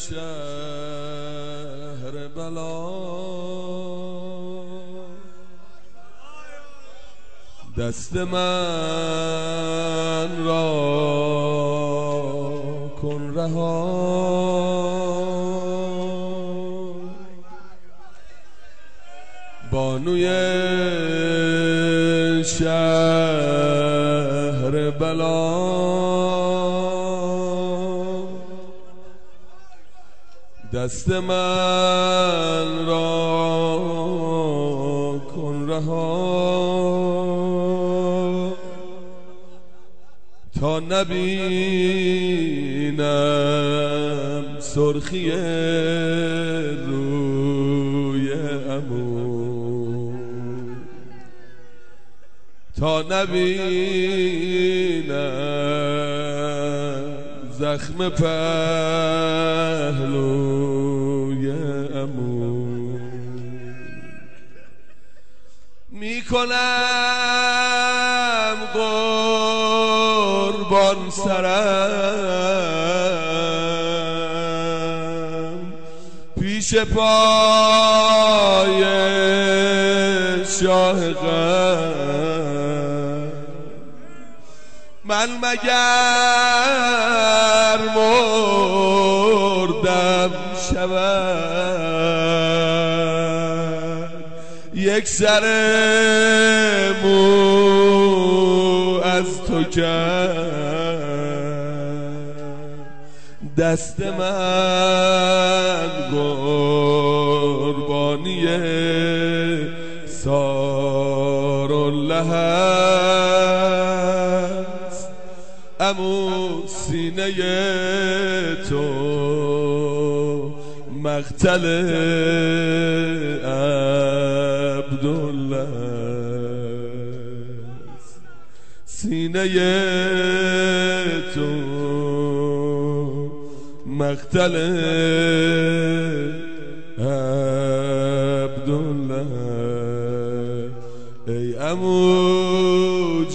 شهر بلا دست من را کن رها بانوی شهر بلا دست من را کن رها تا نبینم سرخی روی عمو تا نبینم زخم پهلوی عمو میکنم قربان سرم پیش پای شاه غم من مگر مردم شود یک سر مو از تو کرد دست من قربانی سارالله است عمو سینه تو مقتل عبدالله است سینه تو مقتل عبدالله ای عمو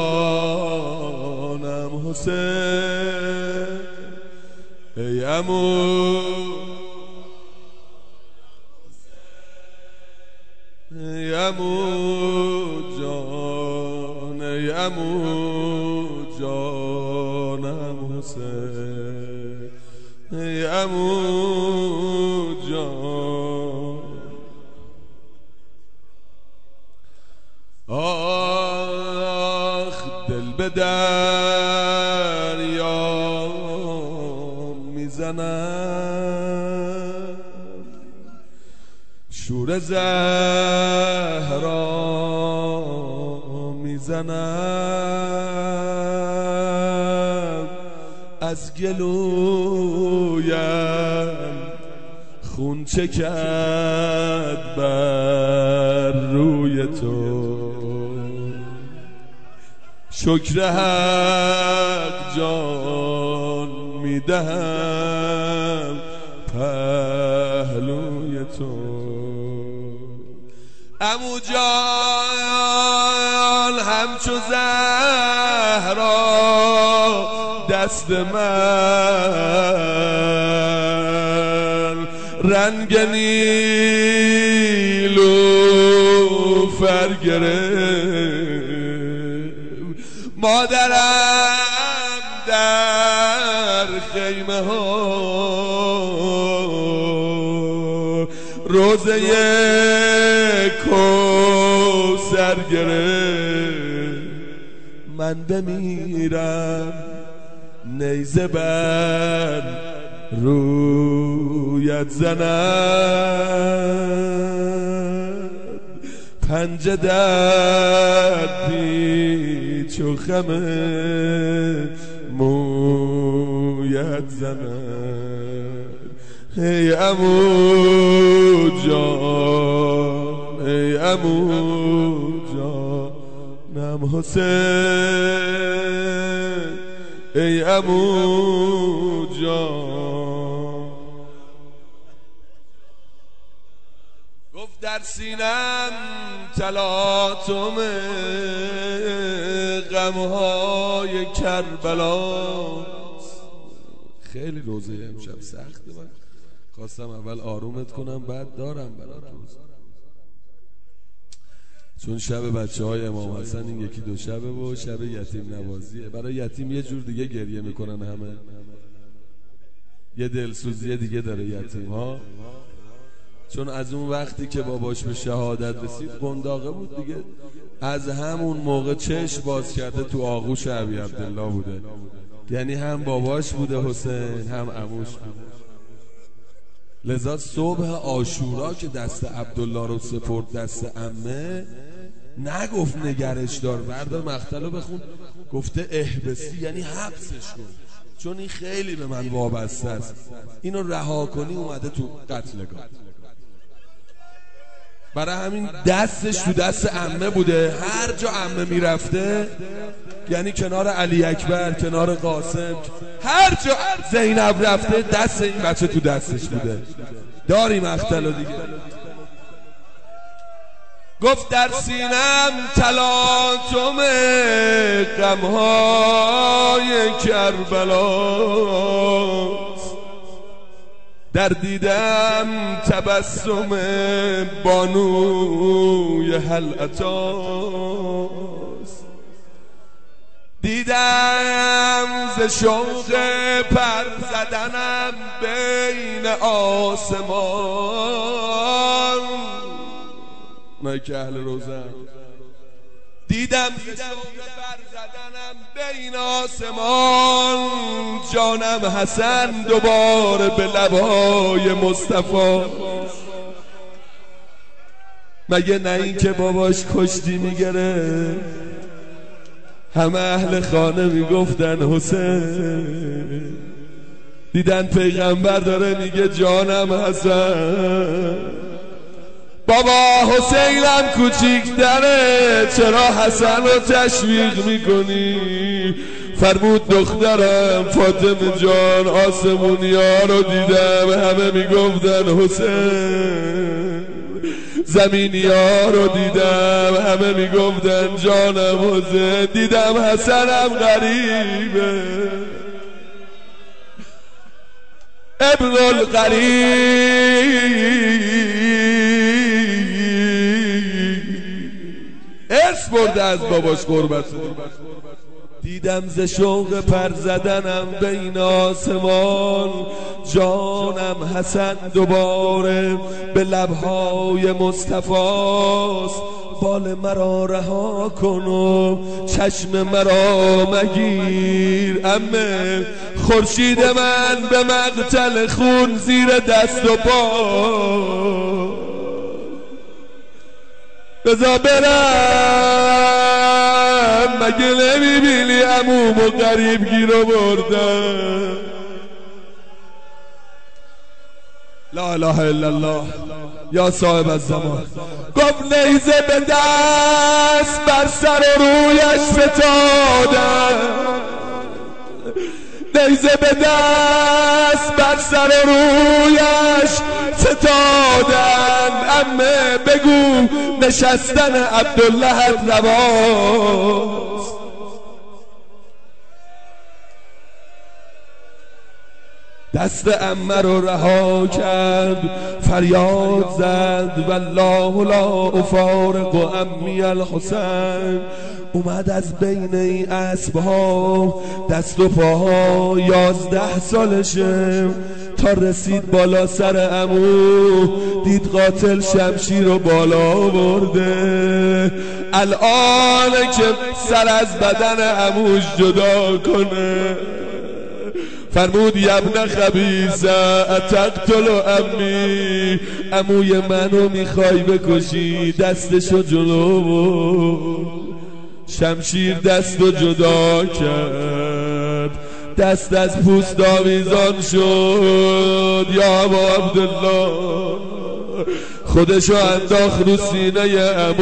جانم حسین ای عمو ای عمو جان ای عمو جانم حسین ای عمو جان آخ دل به دریا میزنم شور زهرا میزنم از گلویم خون چکد بر روی تو شکر حق جان میدهم پهلوی تو عمو جان همچو زهرا دست من رنگ نیلوفر گرفت مادرم در خیمه ها روزه کوثر گرفت من بمیرم نیزه بر رویت زند پنجه در پیچ و خم مویت زند ای عمو جان ای عمو جانم حسین ای عمو جان گفت در سینم تلاطم غمهای کربلاست خیلی روزه امشب سخته، من خواستم اول آرومت کنم بعد دارم برات روزه، چون شب بچه‌های امام حسن این یکی دو شبه و شب یتیم نوازیه. برای یتیم یه جور دیگه گریه میکنن همه، یه دلسوزی دیگه داره یتیم ها، چون از اون وقتی که باباش به شهادت رسید قنداقه بود دیگه، از همون موقع چشم باز کرده تو آغوش ابی عبدالله بوده، یعنی هم باباش بوده حسین هم عموش بوده. لذا صبح عاشورا که دست عبدالله رو سپرد دست عمه، نگفت نگرش دار بردار مقتلو بخون، گفته احبسی، یعنی حبسش کن، چون این خیلی به من وابسته است، اینو رها کنی اومده تو قتلگاه. برای همین دستش تو دست عمه بوده، هر جا عمه میرفته، یعنی کنار علی اکبر، کنار قاسم، هر جا زینب رفته دست این بچه تو دستش بوده. داری مقتلو دیگه. گفت در سینم تلاطم غمهای کربلاست، در دیدم تبسم بانوی حلعتاست، دیدم ز شوق پر زدنم بین آسمان، نه که اهل روزن، دیدم ز شوق پر زدنم بین آسمان، جانم حسن دوباره به لبهای مصطفی، مگه نه این که باباش کشتی میگره، همه اهل خانه میگفتن حسین، دیدن پیغمبر داره میگه جانم حسن، بابا حسینم کوچیک‌تره چرا حسن رو تشویق میکنی؟ فرمود دخترم فاطمه جان آسمونیا رو دیدم همه میگفتن حسین، زمینیا رو دیدم همه میگفتن جانم حسین، دیدم حسنم غریبه ابن الغریب، ارث برده از باباش قربت، دیدم ز شوق پر زدنم بین آسمان، جانم حسن دوباره به لبهای مصطفاست، بال مرا رها کن و چشم مرا مگیر، عمه خورشید من به مقتل خون زیر دست و پا، بذار برم مگه نمیبینی عمومو غریب گیر بردن. لا اله الا الله یا صاحب الزمان. گفت نیزه به دست بر سر و رویش فتادن، نیزه به دست بر سر و رویش فتادن، عمه بگو نشستن عبدالله رواست، دست عمه رو رها کرد فریاد زد والله لا افارق عمی الحسین، اومد از بین این اسبها دست و پاها 11 سالشه تا رسید بالا سر عمو، دید قاتل شمشیر رو بالا برده، الان که سر از بدن عموش جدا کنه فرمود یبن خبیثه اتقتل عمی، عموی منو میخوای بکشی، دستشو جلو بود، شمشیر دستو جدا کرد، دست از پوست آویزان شد، یا ابا عبدالله خودشو انداخت رو سینه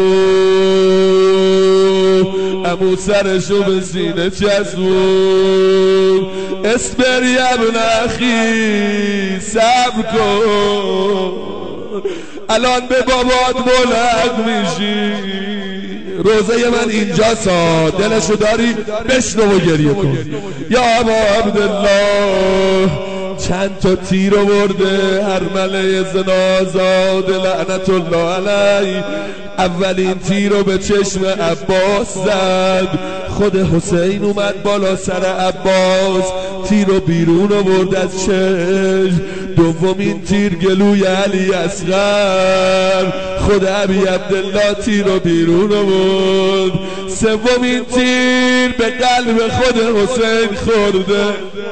عمو سرشو به سینه چسبون، اصبر ابن اخی صبر کن الان به بابات بلند میشی، روزه من اینجاست، دلشو داری بشنو و گریه کن. یا ابا عبدالله چند تا تیر آورده ارمله زنازاده لعنت الله علیه. اولین تیر رو به چشم عباس زد، خود حسین اومد بالا سر عباس، تیر رو بیرون آورد از چشم. دومین تیر گلوی علی اصغر، خود ابی عبدالله تیر رو بیرون آورد. سومین تیر به قلب خود حسین خورده.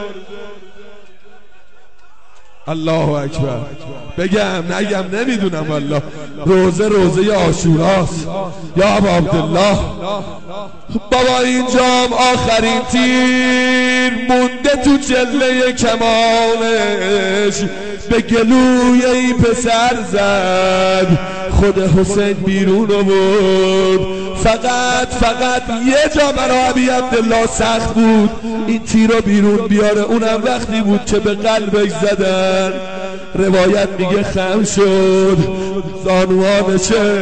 الله اکبر. بگم نگم نمیدونم والله. روزه عاشوراست یا ابا عبدالله. بابا اینجام آخرین تیر مونده تو چله کمانش، به گلوی این پسر زد، خود حسین بیرون آورد. فقط یه جا برای ابی عبدالله سخت بود، این تیر رو بیرون بیاره، اونم وقتی بود که به قلبش زدن. روایت میگه خم شد زانوانشه،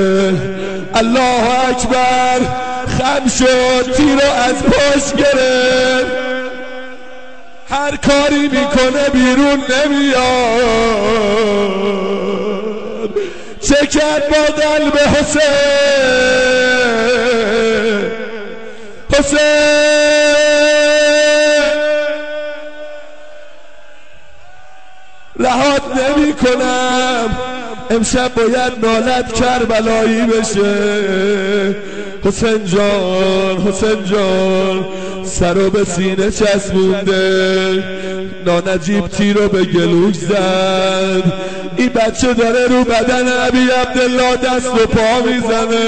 الله اکبر، خم شد، تیر رو از پشت گرفت، هر کاری میکنه بیرون نمیاد. چه کرد با قلب حسین رهات نمی کنم، امشب باید نالت کربلایی بشه. حسین جان سرو به سینه چسبونده، نانجیب تیرو به گلوش زد. این بچه داره رو بدن ابی عبدالله دست و پا میزنه،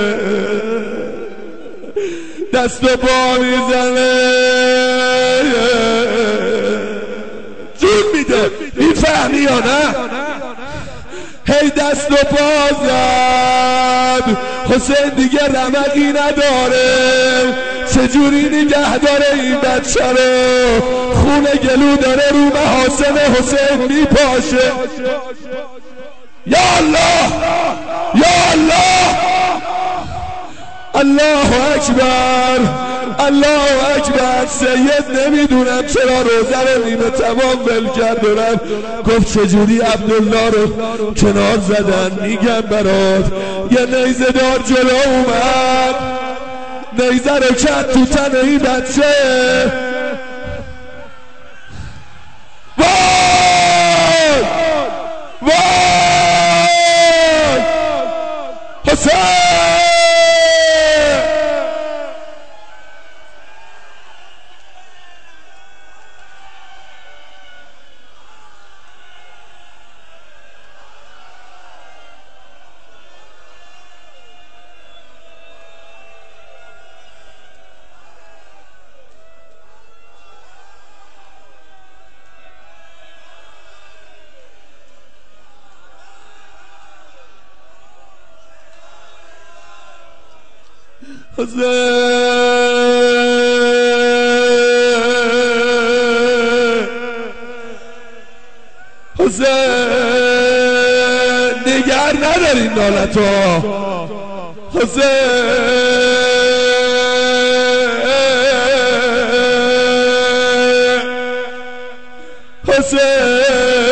دست و پا میزنه، جون میده. میفهمی یا نه؟ هی دست و پا زد. حسین دیگه رمقی نداره، چجوری نگه داره این بچه رو؟ خون گلو داره رو محاسن حسین میپاشه. یا الله یا الله، الله اکبر، الله اکبر. سید نمیدونم چرا روزه رو نیمه تمام ول کرد و رفت. گفت چجوری عبدالله رو کنار زدن. میگم برات، یه نیزه دار جلو اومد، نیزه رو کرد تو تن این بچه. وای وای حسین. حسین نگر ندارین نالتو. حسین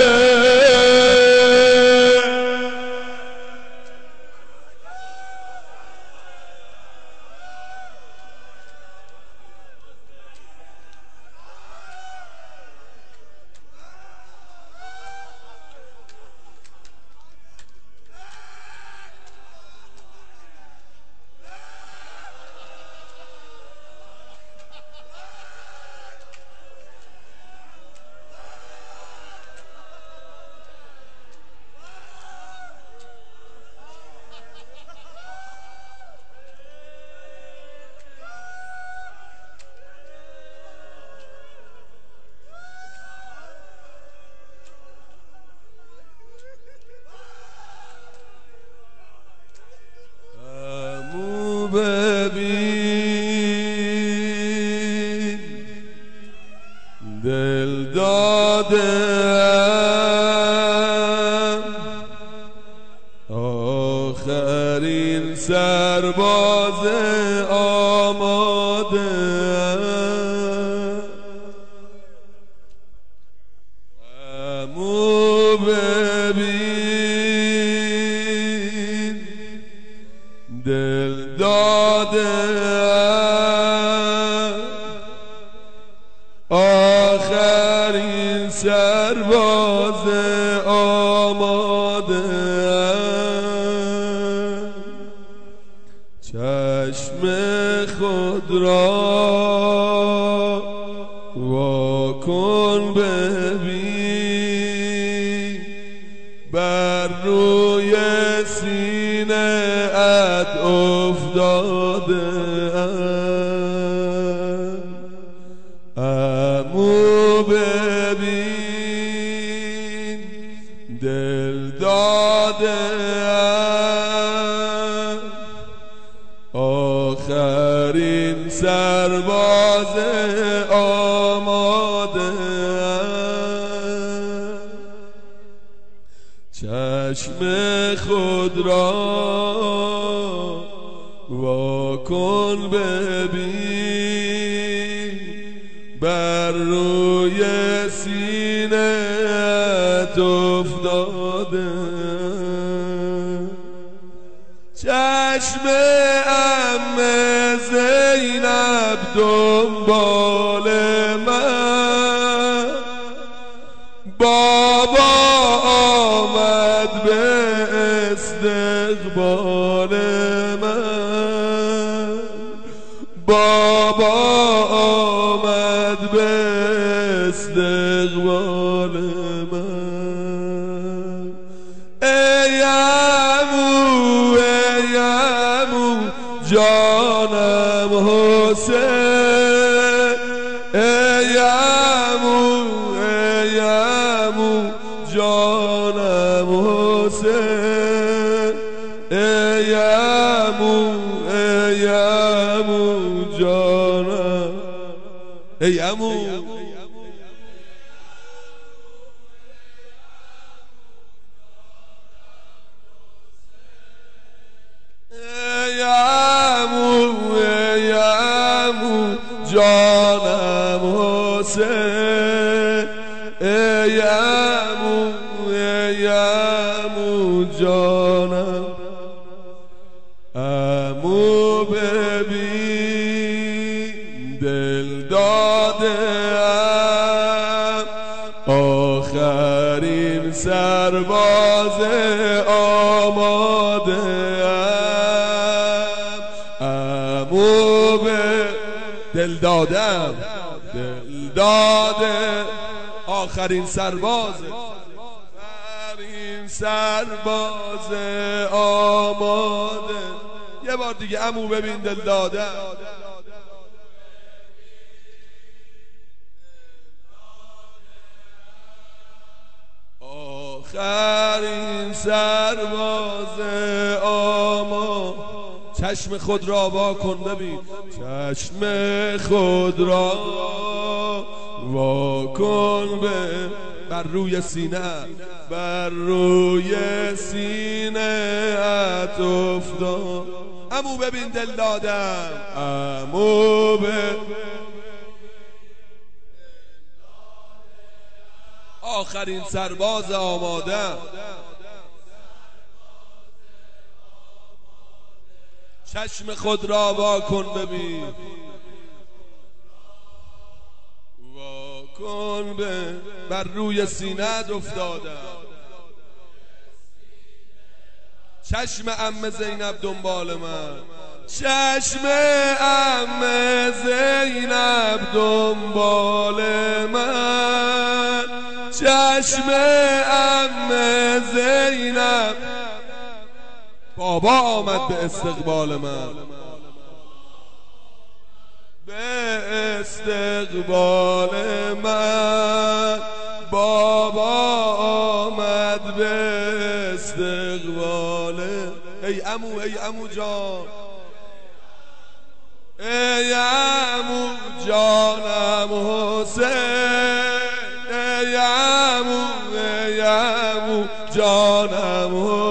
ببین دل دادم آخرین سرباز عمو ببین دل داده آخرین سرباز آماده چشم خود را واکن ببین بر روی سینه ات افتاده عمو ببین دل داده آخرین سرباز آماده چشم خود را واکن ببین بر روی سینه ات افتاده چشم عم زینب دنبال من بابا آمد به استقبال من بابا آمد به استقبال من ای عمو جانم حسین ای عمو جانم حسین ای عمو جانم ای عمو جانم حسین ای عمو جانم عمو ببین دل دادم آخرین سرباز آماده عمو دل دادم دل داده آخرین سرباز آماده یه بار دیگه عمو ببین دل دادم آخرین سرباز آماده چشم خود را واکن ببین چشم خود را واکن بر روی سینه ات افتاد عمو ببین دل دادم عمو آخرین سرباز آماده چشم خود را واکن ببین واکن بر روی سینه‌ات افتادم چشم عم زینب دنبال من چشم عم زینب دنبال من چشم عم زینب بابا آمد به استقبال من به استقبال من بابا آمد به استقبال ای عمو جان ای عمو جانم حسین ای عمو جانم حسین